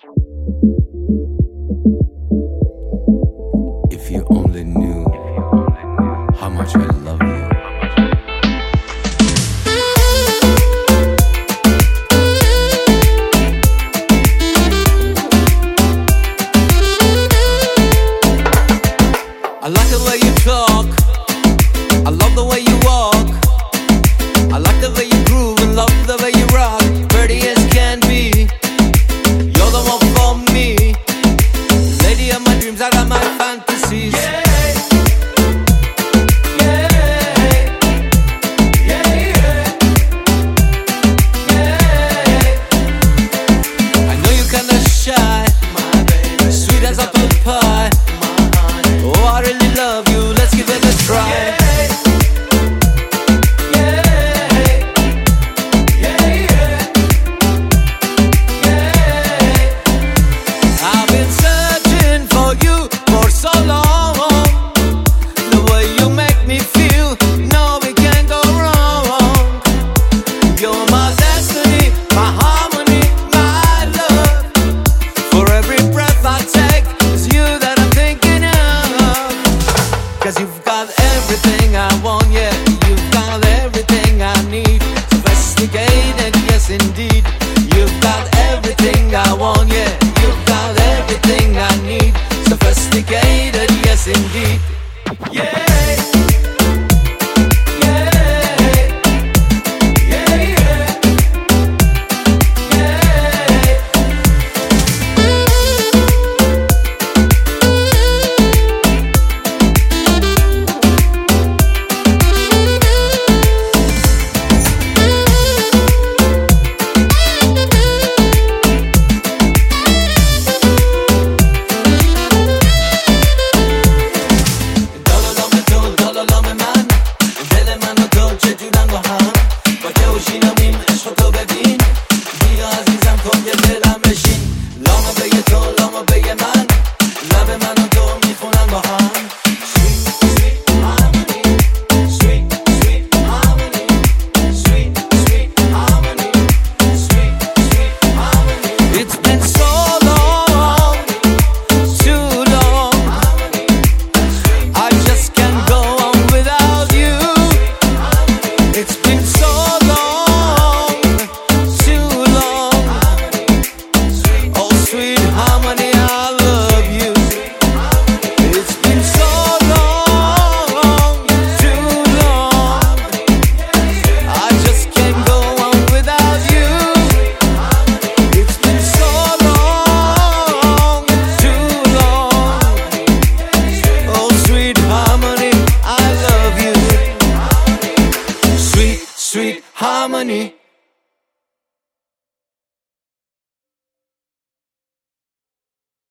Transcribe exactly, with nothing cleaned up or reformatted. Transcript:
If you only knew how much I love you. I like the way you talk, I love the way you walk, I like the way you groove and love the way you rock. Pretty as can be, you're the one for me, lady of my dreams, I got my fantasies. Yeah. Cause you've got everything I want, yeah. You've got everything I need. Sophisticated, yes indeed. You've got everything I want, yeah. You've got everything I need. Sophisticated, yes indeed. Yeah. Harmony.